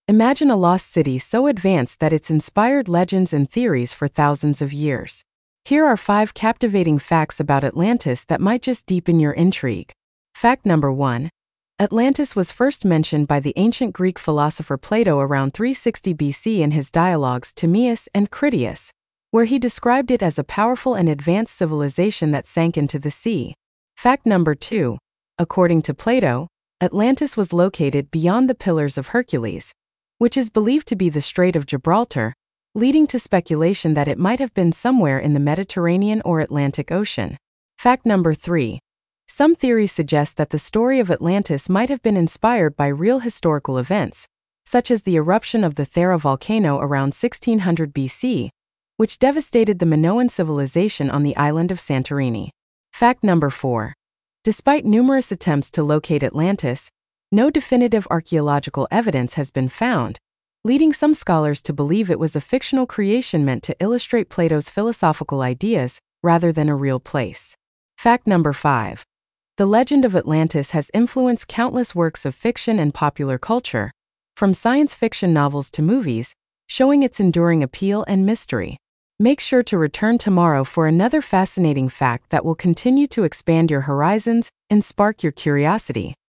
Imagine a lost city so advanced that it's inspired legends and theories for thousands of years. Here are 5 captivating facts about Atlantis that might just deepen your intrigue. Fact number 1. Atlantis was first mentioned by the ancient Greek philosopher Plato around 360 BC in his dialogues Timaeus and Critias, where he described it as a powerful and advanced civilization that sank into the sea. Fact number 2. According to Plato, Atlantis was located beyond the Pillars of Hercules, which is believed to be the Strait of Gibraltar, leading to speculation that it might have been somewhere in the Mediterranean or Atlantic Ocean. Fact number 3. Some theories suggest that the story of Atlantis might have been inspired by real historical events, such as the eruption of the Thera volcano around 1600 BC, which devastated the Minoan civilization on the island of Santorini. Fact number 4. Despite numerous attempts to locate Atlantis, no definitive archaeological evidence has been found, leading some scholars to believe it was a fictional creation meant to illustrate Plato's philosophical ideas rather than a real place. Fact number 5. The legend of Atlantis has influenced countless works of fiction and popular culture, from science fiction novels to movies, showing its enduring appeal and mystery. Make sure to return tomorrow for another fascinating fact that will continue to expand your horizons and spark your curiosity.